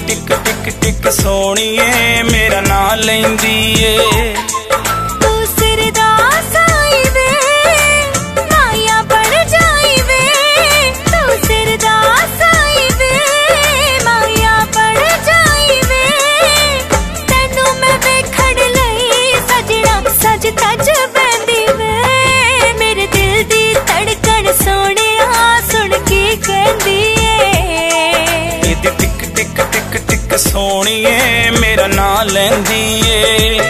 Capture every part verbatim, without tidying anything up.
टिक टिक टिक सोनिए मेरा नाम लैंदी ए। सोनिए मेरा नाम लैंदी ए।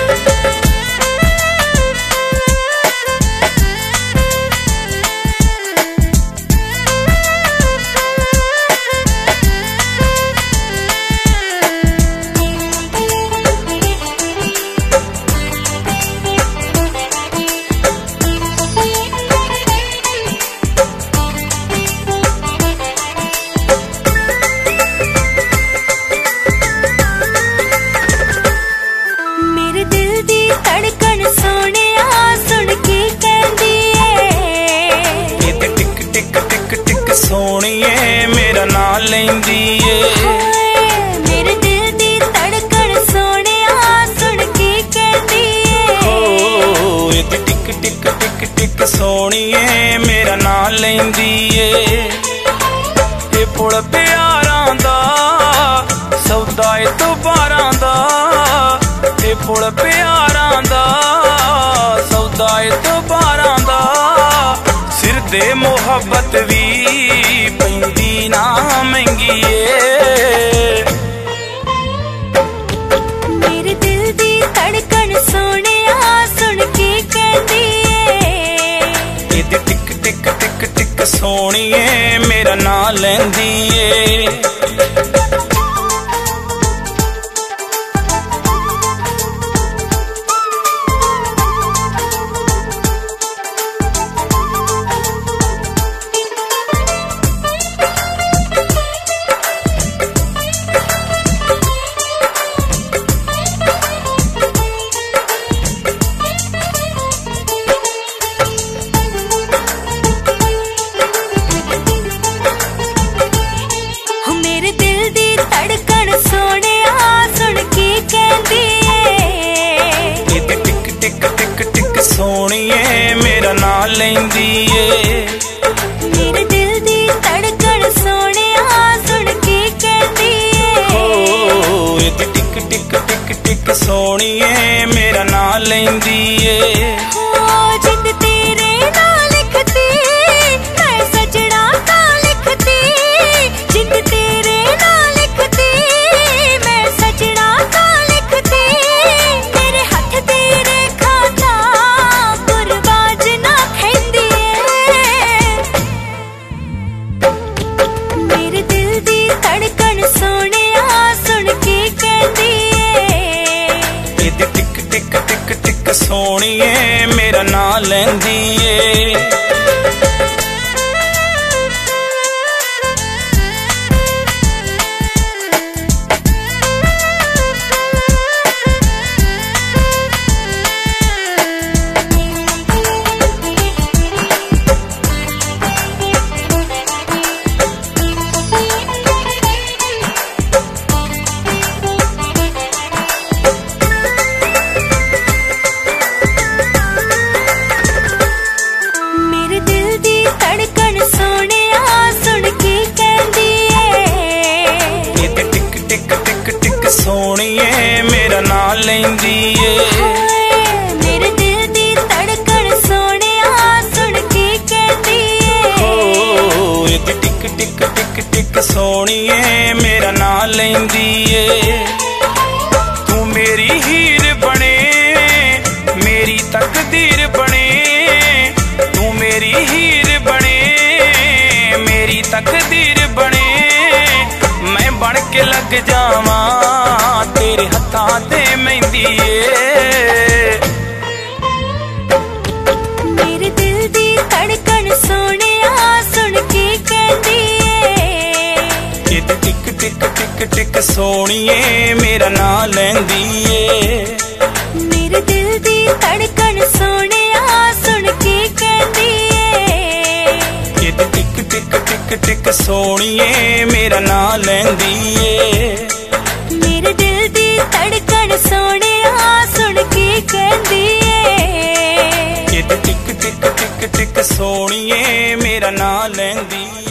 सोनिए मेरा नाम लैंदी ए। मेरे दिल दी धड़कन सोनिया सुन के कहंदी ए। ए टिक टिक टिक टिक सोनिए मेरा नाम लैंदी ए। ए पुल प्यारां दा सौदा ए तो बारां दा। ए पुल प्यारां दा सौदा ए तो बारां दा। सिर दे मोहब्बत भी पैंदी ना महंगी ए। मेरे दिल दी धड़कन सोनिया सुन के कहंदी ए। इद टिक टिक टिक टिक सोनिए मेरा नाम लैंदी ए। सोनिए मेरा नाम लैंदी ए। मेरे दिल दी धड़कन सोनिया सुन के कहंदी ए। ए टिक टिक टिक टिक सोनिए मेरा नाम लैंदी ए। जिंद तेरे नाल लिखती मैं सजना का लिखती। जिंद तेरे नाल लिखती मैं सजना का लिखती। मेरे हाथ तेरे खाता गुरबाज ना खेंदी ए। मेरे दिल दी धड़कन सोनिया सुन के कहंदी ए। टिक टिक टिक टिक सोनिए मेरा नाम लैंदी ए। सोनिए मेरा नाम लैंदी ए। मेरे दिल दी धड़कन सोनिया सुन के कहंदी ए। टिक टिक टिक टिक सोनिए मेरा नाम लैंदी ए। तू मेरी हीर बने मेरी तकदीर बने। तू मेरी हीर बने मेरी तकदीर बने। मैं बन के लग जावा तेरे हत्थां ते मेहंदी ए। मेरे दिल दी धड़कन सोनिया सुन के कहंदी ए। टिक टिक टिक टिक सोनिए मेरा नाम लैंदी ए। मेरे दिल दी धड़कन सोनिया सुन के कहंदी ए। टिक टिक टिक टिक सोनिए मेरा नाम लैंदी ए। ਏ ਮੇਰਾ ਨਾਂ ਲੈਂਦੀ